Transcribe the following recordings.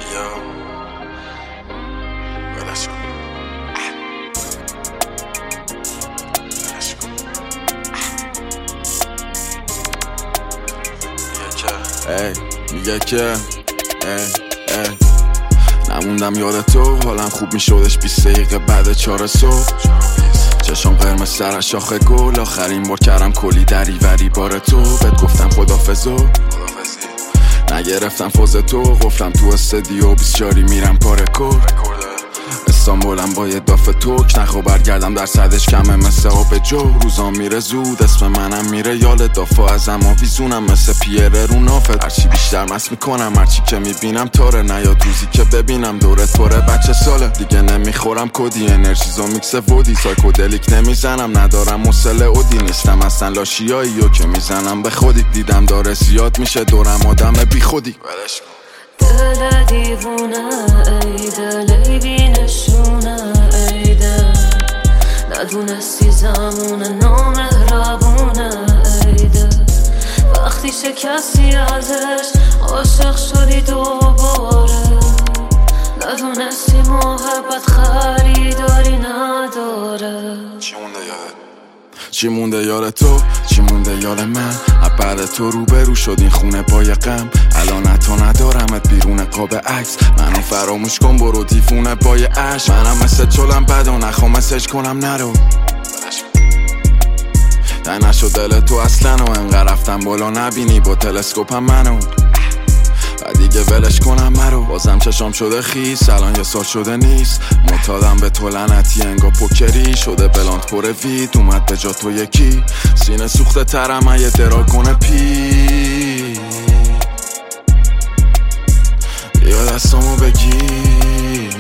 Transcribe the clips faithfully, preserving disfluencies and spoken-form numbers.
یا ولش کن ولش کن میگه که ای میگه که ای ای نموندم یاد تو، حالم خوب میشدش بیست دقیقه بعد چهار صبح. چشم قرمز سر شاخه گل، آخرین بار کردم کلی دریوری بار تو. بهت گفتم خدافظو نگرفتم فوز تو، گفتم تو استدیو بیست جاری میرم پاره کور. استانبولم با یه داف توک، نخو برگردم در صدش کمه مثل آب جو. روزام میره زود اسم منم میره یال دافا ازم آویزونم مثل پیره رو نافت. هرچی بیشتر مست میکنم هرچی که میبینم تاره، نیاد روزی که ببینم دورت پره بچه ساله. دیگه نمیخورم کدی انرژیزو میکس ودی، سایکودلیک نمیزنم ندارم مسئله اودی. نیستم اصلا لاشیایی و که میزنم به خودی، دیدم داره زیاد میشه دورم آدم بی خودی. دل دیوونه ای دل ای بی نشونه ای دل، ندونستی زمونه نامهربونه ای دل. وقتی شکستی ازش عاشق شدی دوباره، ندونستی محبت خریداری نداره. چی مونده یادت؟ چی مونده یاد تو؟ چی مونده یاد من؟ بعد تو روبرو شد این خونه پای غم. الان تو ندارمت بیرون قاب عکس، منو فراموش کن برو دیوونه پای عشق. منم مثل چلم بد و نخوام مسج کنم نرو، تنگ نشد دل تو اصلا و انقدر رفتم بالا نبینی با تلسکوپم منو. و دیگه ولش کنم مرو، بازم چشام شده خیس الان یه سال شده نیست. معتادم به تو لعنتی انگا پوکری شده، بلاند پر وید اومد به جا تو یکی. سینه سوخته ترم یه درا کنه پی، بیا دستامو بگیر.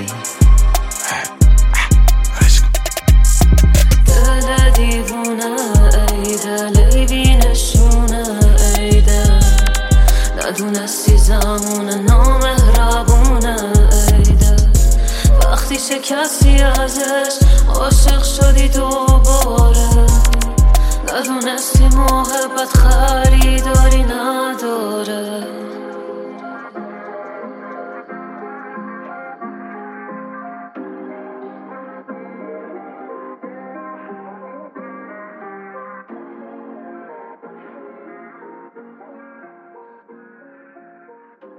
دل دیوونه ای دل ای بی نشونه ای دل، ندونستی زمونه نامهربونه ای دل. وقتی شکستی ازش عاشق شدی دوباره، ندونستی محبت خریداری نداره.